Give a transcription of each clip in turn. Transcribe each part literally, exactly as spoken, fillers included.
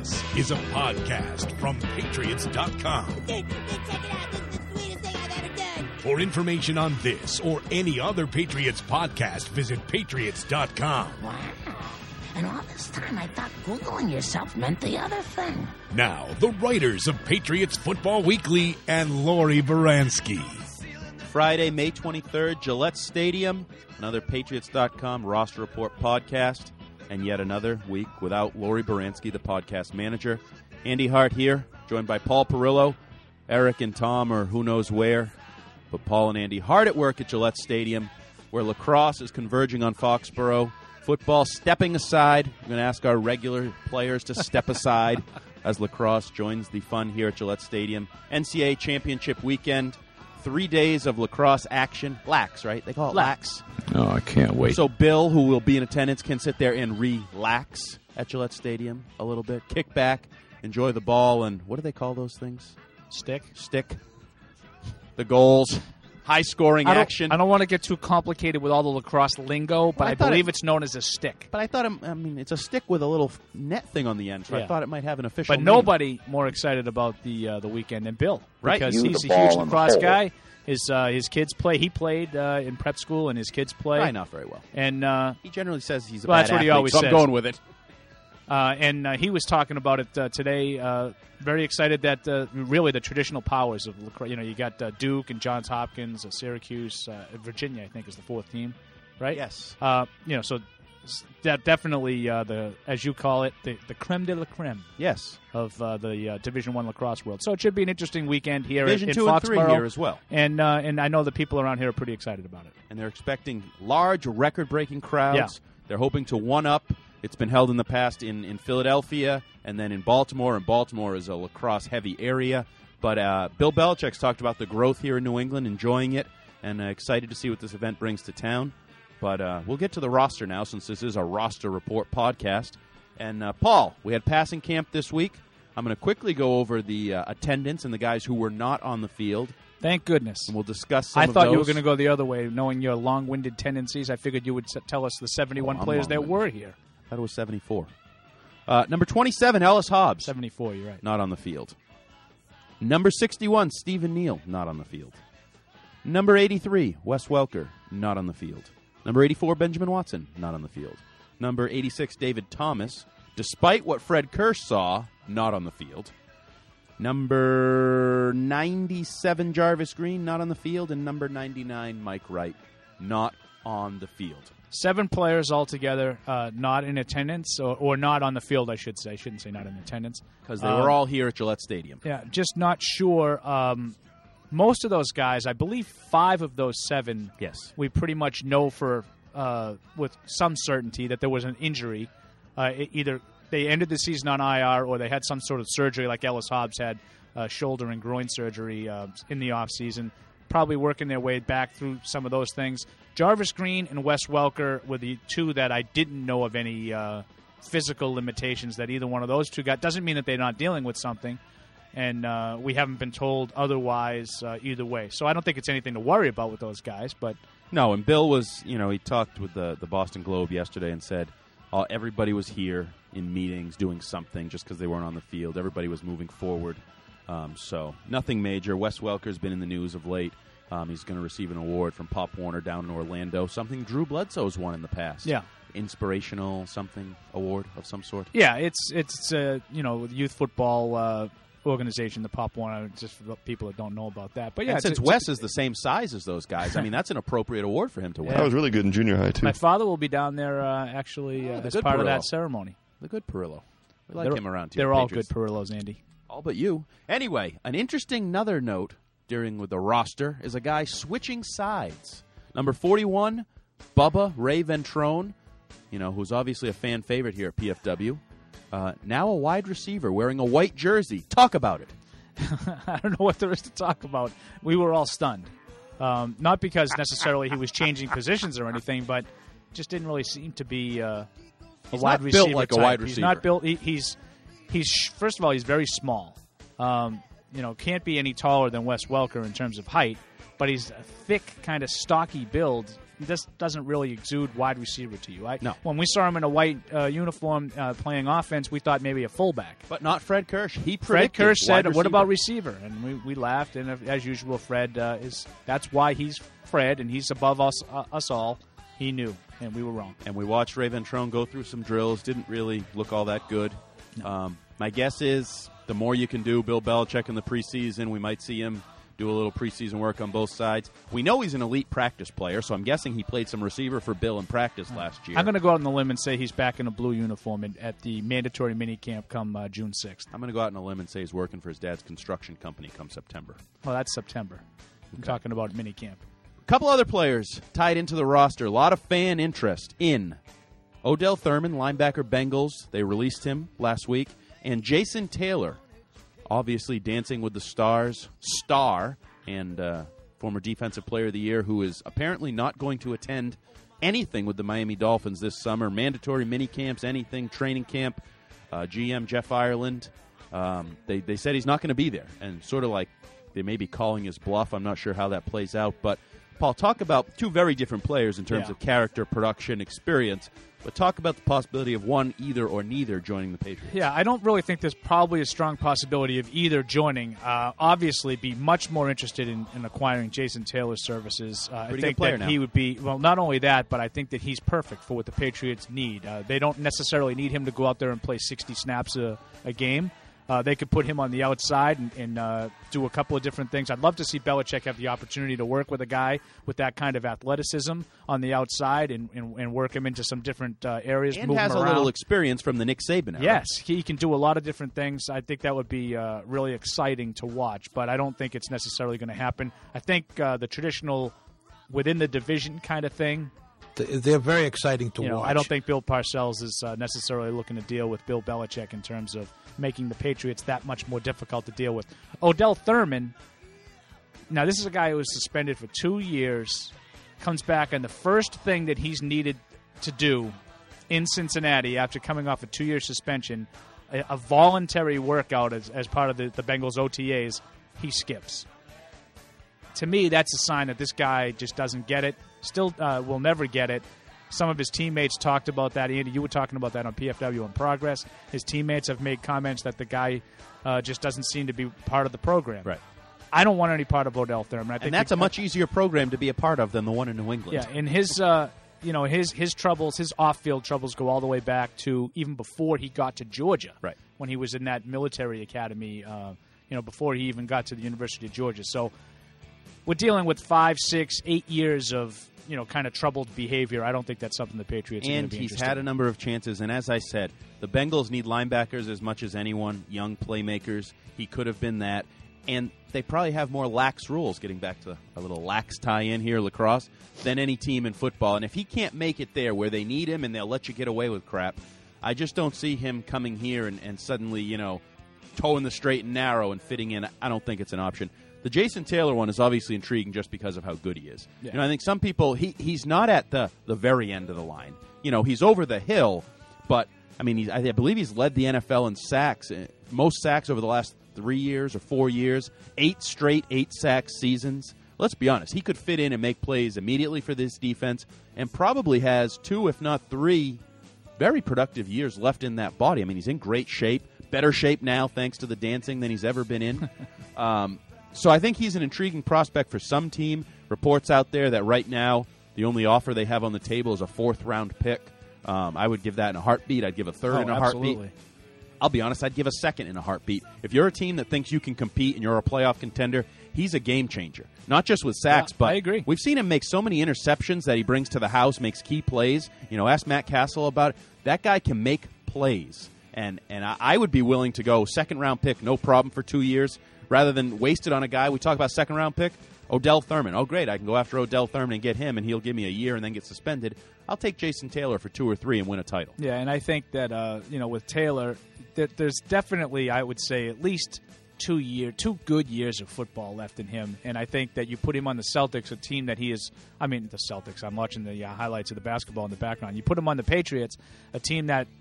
This is a podcast from Patriots dot com. Check it out. This is the sweetest thing I've ever done. For information on this or any other Patriots podcast, visit Patriots dot com. Wow. And all this time I thought Googling yourself meant the other thing. Now, the writers of Patriots Football Weekly and Lori Baranski. Friday, May twenty-third, Gillette Stadium, another Patriots dot com roster report podcast, and yet another week without Lori Baranski, the podcast manager. Andy Hart here, joined by Paul Perillo. Eric and Tom are who knows where, but Paul and Andy hard at work at Gillette Stadium, where lacrosse is converging on Foxborough. Football stepping aside. We're going to ask our regular players to step aside as lacrosse joins the fun here at Gillette Stadium. N C A A Championship weekend. Three days of lacrosse action. Lax, right? They call it lax. Oh, I can't wait. So Bill, who will be in attendance, can sit there and relax at Gillette Stadium a little bit. Kick back, enjoy the ball, and what do they call those things? Stick. Stick. The goals. High-scoring I don't, action. I don't want to get too complicated with all the lacrosse lingo, but I I, thought believe it- it's known as a stick. But I thought, it, I mean, it's a stick with a little net thing on the end, so I Yeah. thought it might have an official But name. nobody more excited about the uh, the weekend than Bill, Right. Because You he's the a huge ball in the lacrosse hole. guy. His uh, his kids play. He played uh, in prep school, and his kids play. Probably not very well. And uh, He generally says he's a Well, bad that's what he athlete, always so says. I'm going with it. uh, and uh, he was talking about it uh, today. Uh, very excited that uh, really the traditional powers of lacrosse. You know, you got uh, Duke and Johns Hopkins, uh, Syracuse, uh, Virginia. I think is the fourth team, right? Yes. Uh, you know, so s- that definitely uh, the as you call it, the, the creme de la creme Yes. of uh, the uh, Division One lacrosse world. So it should be an interesting weekend here Division in, in two and three Foxborough. here as well. And uh, and I know the people around here are pretty excited about it. And they're expecting large, record-breaking crowds. Yeah. They're hoping to one-up. It's been held in the past in, in Philadelphia and then in Baltimore, and Baltimore is a lacrosse-heavy area. But uh, Bill Belichick's talked about the growth here in New England, enjoying it, and uh, excited to see what this event brings to town. But uh, we'll get to the roster now, since this is a roster report podcast. And, uh, Paul, we had passing camp this week. I'm going to quickly go over the uh, attendance and the guys who were not on the field, Thank goodness. and we'll discuss some I of thought you were those. going to go the other way, knowing your long-winded tendencies. I figured you would s- tell us the seventy-one Oh, I'm players that long-winded. were here. I thought it was seventy-four. Uh, number twenty-seven, Ellis Hobbs. seventy-four, you're right. Not on the field. Number sixty-one, Stephen Neal. Not on the field. Number eighty-three, Wes Welker. Not on the field. Number eighty-four, Benjamin Watson. Not on the field. Number eighty-six, David Thomas. Despite what Fred Kirsch saw, not on the field. Number ninety-seven, Jarvis Green. Not on the field. And number ninety-nine, Mike Wright. Not on the field. Seven players altogether uh, not in attendance, or, or not on the field, I should say. I shouldn't say not in attendance. Because they Um, were all here at Gillette Stadium. Yeah, just not sure. Um, most of those guys, I believe five of those seven, Yes. we pretty much know for uh, with some certainty that there was an injury. Uh, e- either they ended the season on I R or they had some sort of surgery, like Ellis Hobbs had uh, shoulder and groin surgery uh, in the offseason. Probably working their way back through some of those things. Jarvis Green and Wes Welker were the two that I didn't know of any uh, physical limitations that either one of those two got. Doesn't mean that they're not dealing with something, and uh, we haven't been told otherwise uh, either way. So I don't think it's anything to worry about with those guys, but No, and Bill was, you know, he talked with the, the Boston Globe yesterday and said uh, everybody was here in meetings doing something just because they weren't on the field. Everybody was moving forward. Um, so nothing major. Wes Welker's been in the news of late. Um, he's going to receive an award from Pop Warner down in Orlando, something Drew Bledsoe's won in the past. Yeah. Inspirational something award of some sort. yeah, it's it's uh, you know youth football uh, organization, the Pop Warner, just for the people that don't know about that. But yeah, and it's- since it's- Wes is the same size as those guys, I mean, that's an appropriate award for him to win. I was really good in junior high, too. my father will be down there uh, actually Oh, uh, the as good part of Perillo. that ceremony. The good Perillo. We like They're- him around here. They're all Patriots. good Perillos, Andy. All but you. Anyway, an interesting another note during with the roster is a guy switching sides. Number forty-one, Bubba Ray Ventrone, you know, who's obviously a fan favorite here at P F W. Uh, now a wide receiver wearing a white jersey. Talk about it. I don't know what there is to talk about. We were all stunned. Um, not because necessarily he was changing positions or anything, but just didn't really seem to be uh, a He's wide not built receiver like a type. wide He's receiver. not built. He, he's he's first of all he's very small. Um, you know, can't be any taller than Wes Welker in terms of height, but he's a thick, kind of stocky build. this doesn't really exude wide receiver to you. I, No. When we saw him in a white uh, uniform uh, playing offense, we thought maybe a fullback. But not Fred Kirsch. He Fred predicted Kirsch said, wide "What about receiver." receiver?" And we, we laughed. And as usual, Fred uh, is that's why he's Fred, and he's above us uh, us all. He knew, and we were wrong. And we watched Ray Ventrone go through some drills. Didn't really look all that good. No. Um, my guess is the more you can do, Bill Belichick in the preseason, we might see him do a little preseason work on both sides. We know he's an elite practice player, so I'm guessing he played some receiver for Bill in practice last year. I'm going to go out on the limb and say he's back in a blue uniform in, at the mandatory minicamp come uh, June sixth. I'm going to go out on a limb and say he's working for his dad's construction company come September. Well, that's September. I'm Okay. talking about minicamp. A couple other players tied into the roster. A lot of fan interest in Odell Thurman, linebacker Bengals. They released him last week. And Jason Taylor, obviously Dancing with the Stars star and uh, former Defensive Player of the Year, who is apparently not going to attend anything with the Miami Dolphins this summer. Mandatory mini camps, anything, training camp. Uh, G M Jeff Ireland, um, they, they said he's not going to be there. And sort of like they may be calling his bluff. I'm not sure how that plays out. But, Paul, talk about two very different players in terms Yeah. of character, production, experience. But talk about the possibility of one, either, or neither joining the Patriots. Yeah, I don't really think there's probably a strong possibility of either joining. Uh, obviously, be much more interested in, in acquiring Jason Taylor's services. Uh, I Pretty think good player that now. he would be, well, not only that, but I think that he's perfect for what the Patriots need. Uh, they don't necessarily need him to go out there and play sixty snaps a, a game. Uh, they could put him on the outside and, and uh, do a couple of different things. I'd love to see Belichick have the opportunity to work with a guy with that kind of athleticism on the outside and, and, and work him into some different uh, areas. And move has him a around. little experience from the Nick Saban era. Yes, he can do a lot of different things. I think that would be uh, really exciting to watch, but I don't think it's necessarily going to happen. I think uh, the traditional within the division kind of thing, They're very exciting to you know, watch. I don't think Bill Parcells is uh, necessarily looking to deal with Bill Belichick in terms of making the Patriots that much more difficult to deal with. Odell Thurman, now this is a guy who was suspended for two years, comes back, and the first thing that he's needed to do in Cincinnati after coming off a two-year suspension, a, a voluntary workout as, as part of the, the Bengals O T As, he skips. To me, that's a sign that this guy just doesn't get it, still uh, will never get it. Some of his teammates talked about that. Andy, you were talking about that on P F W in Progress. His teammates have made comments that the guy uh, just doesn't seem to be part of the program. Right. I don't want any part of Odell Thurman. I think And that's the- a much easier program to be a part of than the one in New England. Yeah, and his, uh, you know, his his troubles, his off-field troubles go all the way back to even before he got to Georgia. Right. When he was in that military academy, uh, you know, before he even got to the University of Georgia. So we're dealing with five, six, eight years of, you know, kind of troubled behavior. I don't think that's something the Patriots are going And to be he's interested had a in. number of chances. And as I said, the Bengals need linebackers as much as anyone, young playmakers. He could have been that. And they probably have more lax rules, getting back to a little lax tie-in here, lacrosse, than any team in football. And if he can't make it there where they need him and they'll let you get away with crap, I just don't see him coming here and, and suddenly, you know, toeing the straight and narrow and fitting in. I don't think it's an option. The Jason Taylor one is obviously intriguing just because of how good he is. Yeah. You know, I think some people, he he's not at the, the very end of the line. You know, he's over the hill, but, I mean, he's, I believe he's led the N F L in sacks, uh, most sacks over the last three years or four years, eight straight eight-sack seasons. Let's be honest, he could fit in and make plays immediately for this defense and probably has two, if not three, very productive years left in that body. I mean, he's in great shape, better shape now thanks to the dancing than he's ever been in. um, so I think he's an intriguing prospect for some team. Reports out there that right now the only offer they have on the table is a fourth-round pick. Um, I would give that in a heartbeat. I'd give a third Oh, in a absolutely. heartbeat. I'll be honest, I'd give a second in a heartbeat. If you're a team that thinks you can compete and you're a playoff contender, he's a game changer. Not just with sacks, Yeah, but I agree. We've seen him make so many interceptions that he brings to the house, makes key plays. You know, ask Matt Castle about it. That guy can make plays. And and I, I would be willing to go second-round pick, no problem, for two years, rather than waste it on a guy. We talk about second-round pick, Odell Thurman. Oh, great, I can go after Odell Thurman and get him, and he'll give me a year and then get suspended. I'll take Jason Taylor for two or three and win a title. Yeah, and I think that, uh, you know, with Taylor, that there's definitely, I would say, at least two year, two good years of football left in him. And I think that you put him on the Celtics, a team that he is, I mean, the Celtics, I'm watching the uh, highlights of the basketball in the background. You put him on the Patriots, a team that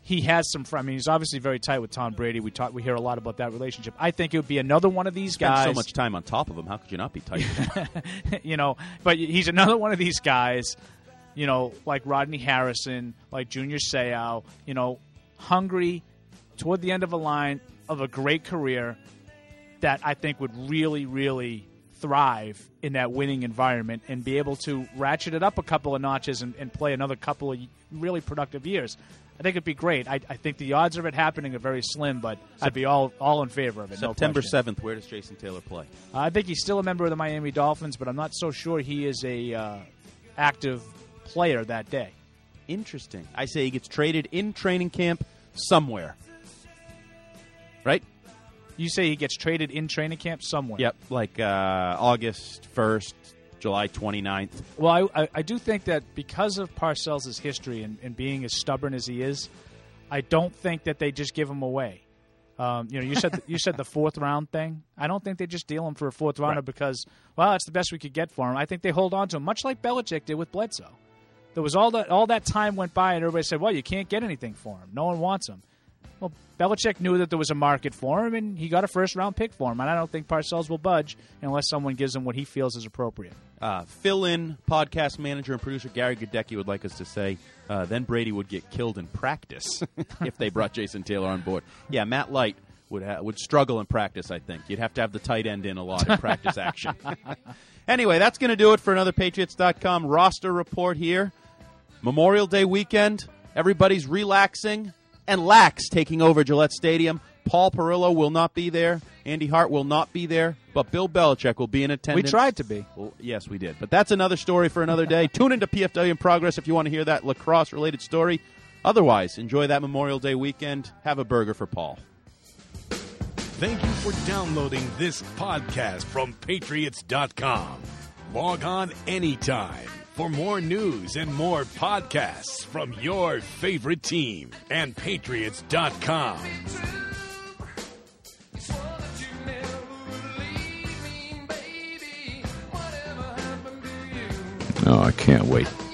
he has some. I mean, he's obviously very tight with Tom Brady. We talk, we hear a lot about that relationship. I think it would be another one of these Spend guys. so much time on top of him. How could you not be tight with him? You know, but he's another one of these guys. You know, like Rodney Harrison, like Junior Seau. You know, hungry toward the end of a line of a great career that I think would really, really thrive in that winning environment and be able to ratchet it up a couple of notches and, and play another couple of really productive years. I think it'd be great. I, I think the odds of it happening are very slim, but I'd be all all in favor of it. September no seventh, where does Jason Taylor play? Uh, I think he's still a member of the Miami Dolphins, but I'm not so sure he is a uh, active player that day. Interesting. I say he gets traded in training camp somewhere. Right? You say he gets traded in training camp somewhere. Yep, like uh, August first, July twenty-ninth. Well, I, I, I do think that because of Parcells' history and, and being as stubborn as he is, I don't think that they just give him away. Um, you know, you said the, you said the fourth round thing. I don't think they just deal him for a fourth rounder Right. because, well, that's the best we could get for him. I think they hold on to him, much like Belichick did with Bledsoe. There was all that all that time went by, and everybody said, well, you can't get anything for him. No one wants him. Well, Belichick knew that there was a market for him, and he got a first-round pick for him. And I don't think Parcells will budge unless someone gives him what he feels is appropriate. Uh, fill-in podcast manager and producer Gary Godecki would like us to say, uh, then Brady would get killed in practice if they brought Jason Taylor on board. Yeah, Matt Light would ha- would struggle in practice, I think. You'd have to have the tight end in a lot in practice action. Anyway, that's going to do it for another Patriots dot com roster report here. Memorial Day weekend, everybody's relaxing. And Lax taking over Gillette Stadium. Paul Perillo will not be there. Andy Hart will not be there. But Bill Belichick will be in We attendance. tried to be. Well, yes, we did. But that's another story for another day. Tune into P F W in Progress if you want to hear that lacrosse-related story. Otherwise, enjoy that Memorial Day weekend. Have a burger for Paul. Thank you for downloading this podcast from Patriots dot com. Log on anytime for more news and more podcasts from your favorite team and Patriots dot com. Oh, I can't wait.